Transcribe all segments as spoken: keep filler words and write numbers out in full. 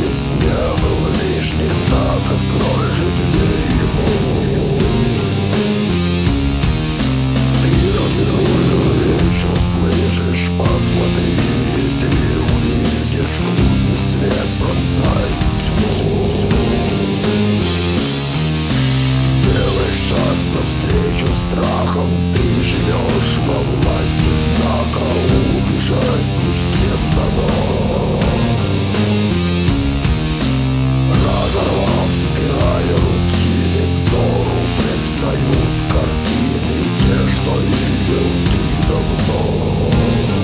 здесь не был лишний, так открой же дверь ему. Ты разгружаешь, всплывешь, посмотри, ты увидишь лунный свет, пронзает тьму. Сделай шаг навстречу страхам, ты живешь во власти знака, убежать не всем дано. Разорвав спираль рутины, к взору предстают картины, те, что видел ты давно.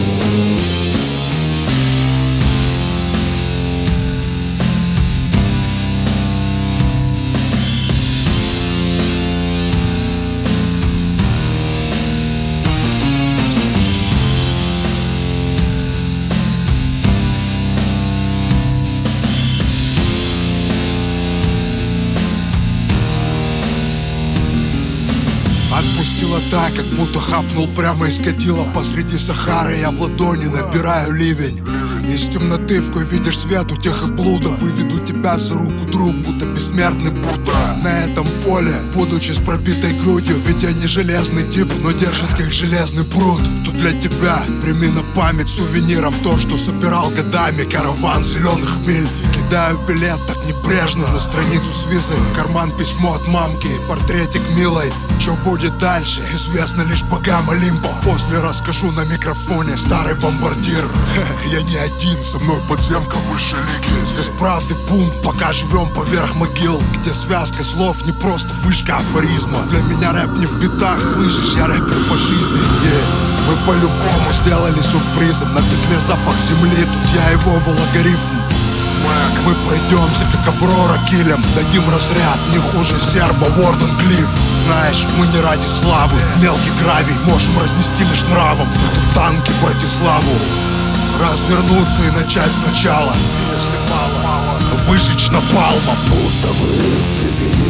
Отпустила так, как будто хапнул прямо из кадила. Посреди Сахары я в ладони набираю ливень. Из темноты в кой видишь свет, у тех и блуда. Выведу тебя за руку, друг, будто бессмертный Будда. На этом поле, будучи с пробитой грудью, ведь я не железный тип, но держит как железный пруд. Тут для тебя, прими на память сувениром то, что собирал годами караван зеленых миль. Кидаю билет так небрежно на страницу с визой, в карман письмо от мамки, портретик милой. Что будет дальше, известно лишь богам Олимпа. После расскажу на микрофоне, старый бомбардир. Я не один, со мной подземка выше лиги. Здесь правды бунт, пока живем поверх могил, где связка слов не просто вышка афоризма. Для меня рэп не в битах, слышишь, я рэпер по жизни. yeah. Мы по-любому сделали сюрпризом. На петле запах земли, тут я его в алгоритм. Мы пройдемся, как Аврора килем, дадим разряд не хуже серба Уорден Клифф. Знаешь, мы не ради славы, мелкий гравий можем разнести лишь нравом. Тут танки Братиславу. Развернуться и начать сначала, если мало, выжечь напалмом. Будто бы тебе